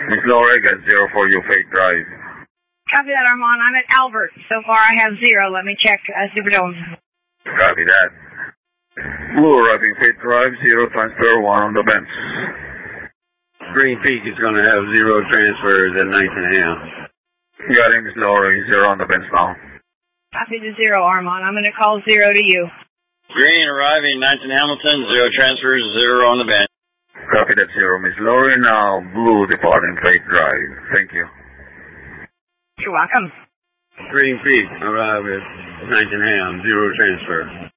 Miss Laura, I got 0 for you, Faith Drive. Copy that, Armand. I'm at Albert. So far I have 0. Let me check Superdome. Copy that. Blue arriving Faith Drive, 0 transfer, 1 on the bench. Green Peak is going to have 0 transfers at 19.5. Got him, Miss Laura, 0 on the bench now. Copy the 0, Armand. I'm going to call 0 to you. Green arriving 19 Hamilton, 0 transfers, 0 on the bench. Copy that 0, Miss Laura. Now Blue departing Faith Drive. Thank you. You're welcome. Green Peak arrive at 19.5, 0 transfer.